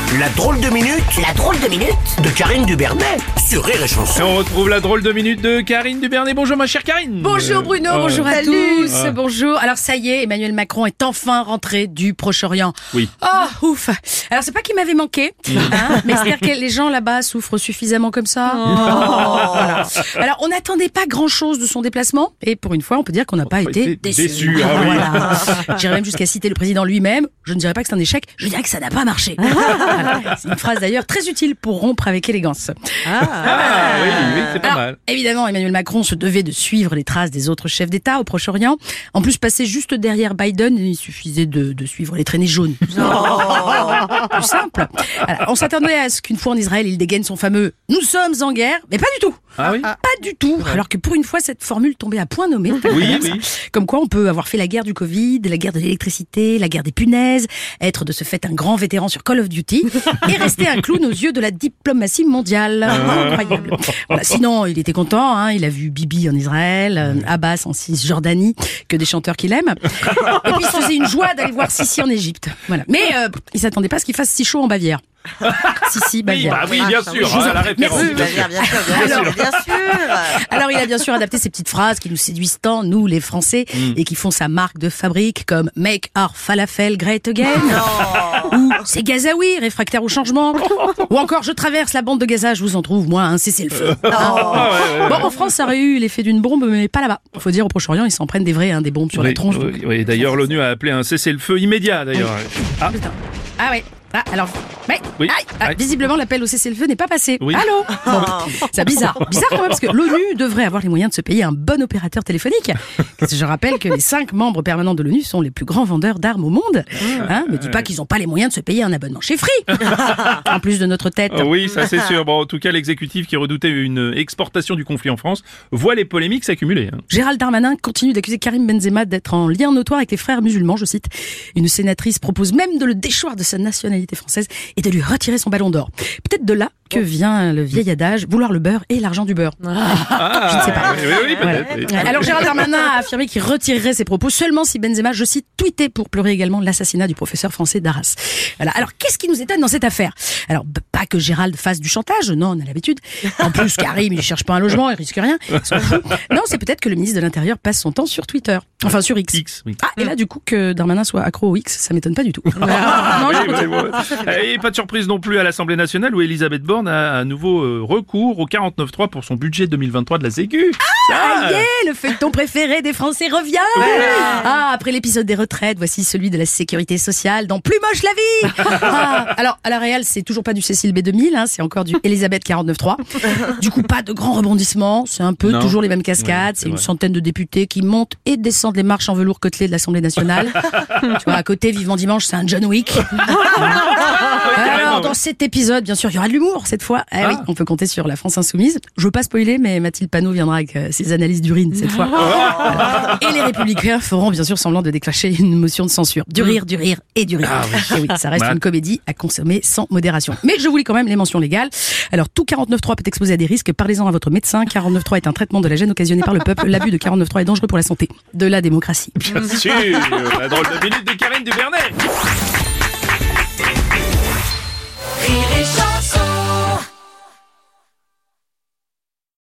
La drôle de minute de Karine Dubernet sur Rire et Chanson. Et on retrouve la drôle de minute de Karine Dubernet. Bonjour ma chère Karine. Bonjour Bruno, bonjour à Salut. tous, bonjour. Alors ça y est, Emmanuel Macron est enfin rentré du Proche-Orient. Oui. Oh, ouf. Alors c'est pas qu'il m'avait manqué, hein, mais c'est-à-dire que les gens là-bas souffrent suffisamment comme ça. Voilà. Alors on n'attendait pas grand-chose de son déplacement, et pour une fois on peut dire qu'on n'a pas été déçus. Ah oui. Voilà. J'irais même jusqu'à citer le président lui-même. Je ne dirais pas que c'est un échec, je dirais que ça n'a pas marché. Voilà. C'est une phrase d'ailleurs très utile pour rompre avec élégance. Ah oui, c'est pas Alors, mal. évidemment, Emmanuel Macron se devait de suivre les traces des autres chefs d'État au Proche-Orient. En plus, passer juste derrière Biden, il suffisait de suivre les traînées jaunes. Plus simple. Alors, on s'attendait à ce qu'une fois en Israël, il dégaine son fameux « Nous sommes en guerre », mais pas du tout. Ah oui. Pas du tout. Alors que pour une fois, cette formule tombait à point nommé. Oui, oui. Comme quoi, on peut avoir fait la guerre du Covid, la guerre de l'électricité, la guerre des punaises, être de ce fait un grand vétéran sur Call of Duty et rester un clown aux yeux de la diplomatie mondiale. Incroyable. Voilà. Sinon, il était content. Hein. Il a vu Bibi en Israël, Abbas en Cisjordanie, que des chanteurs qu'il aime. Et puis, il se faisait une joie d'aller voir Sissi en Égypte. Voilà. Mais il s'attendait pas à ce qu'il fasse si chaud en Bavière. Sissi, Oui, Bavière. bah oui, bien sûr, hein, la référence. Merci. Bien sûr. Alors, il a bien sûr adapté ces petites phrases qui nous séduisent tant, nous, les Français, et qui font sa marque de fabrique, comme « Make our falafel great again » ou « C'est Gazaoui, réfractaire au changement » ou encore « Je traverse la bande de Gaza, je vous en trouve, moi, un cessez-le-feu ». Bon, en France, ça aurait eu l'effet d'une bombe, mais pas là-bas. Faut dire, au Proche-Orient, ils s'en prennent des vrais, hein, des bombes sur la tronche. Oui, d'ailleurs, l'ONU a appelé un cessez-le-feu immédiat, d'ailleurs. Ah, Ah ouais. Ah, alors, ouais. Oui. Aïe. Ah, Aïe. visiblement, l'appel au cessez-le-feu n'est pas passé. Oui. Allô bon, c'est bizarre. Bizarre quand même, parce que l'ONU devrait avoir les moyens de se payer un bon opérateur téléphonique. Je rappelle que les 5 membres permanents de l'ONU sont les plus grands vendeurs d'armes au monde. Hein, me dis pas qu'ils n'ont pas les moyens de se payer un abonnement chez Free. En plus de notre tête. oui, ça c'est sûr. Bon, en tout cas, l'exécutif qui redoutait une exportation du conflit en France voit les polémiques s'accumuler. Hein. Gérald Darmanin continue d'accuser Karim Benzema d'être en lien notoire avec les frères musulmans, je cite. Une sénatrice propose même de le déchoir de sa nationalité française et de lui retirer son ballon d'or. Peut-être de là que vient le vieil adage, vouloir le beurre et l'argent du beurre. Je ne sais pas. Oui, peut-être. Voilà. Oui. Alors Gérald Darmanin a affirmé qu'il retirerait ses propos seulement si Benzema, je cite, tweetait pour pleurer également l'assassinat du professeur français d'Arras. Voilà. Alors qu'est-ce qui nous étonne dans cette affaire? Alors pas que Gérald fasse du chantage, non, on a l'habitude. En plus Karim, il cherche pas un logement, il risque rien. Il s'en fout. Non, c'est peut-être que le ministre de l'Intérieur passe son temps sur Twitter, enfin sur X. Oui. Ah, et là du coup que Darmanin soit accro au X, ça m'étonne pas du tout. Non, Et pas de surprise non plus à l'Assemblée nationale où Elisabeth Borne a à nouveau recours au 49.3 pour son budget 2023 de la Sécu. Ça y est, le feuilleton préféré des Français revient. Ah, après l'épisode des retraites, voici celui de la sécurité sociale dans Plus moche la vie. Ah, alors, à la réal, c'est toujours pas du Cécile B2000, hein, c'est encore du Elisabeth 49.3. Du coup, pas de grands rebondissements, c'est un peu toujours les mêmes cascades, c'est une centaine de députés qui montent et descendent les marches en velours côtelé de l'Assemblée nationale. Tu vois, à côté, Vivement Dimanche, c'est un John Wick. Alors, dans cet épisode, bien sûr, il y aura de l'humour cette fois. Oui, on peut compter sur la France Insoumise. Je veux pas spoiler, mais Mathilde Panot viendra avec ses analyses d'urine cette fois. Voilà. Et les Républicains feront bien sûr semblant de déclencher une motion de censure. Du rire et du rire. Et oui, ça reste une comédie à consommer sans modération. Mais je vous lis quand même les mentions légales. Alors, tout 49.3 peut exposer à des risques. Parlez-en à votre médecin. 49.3 est un traitement de la gêne occasionnée par le peuple. L'abus de 49.3 est dangereux pour la santé de la démocratie. Bien sûr, la drôle de minute de Karine Dubernet. Rire et Chanson.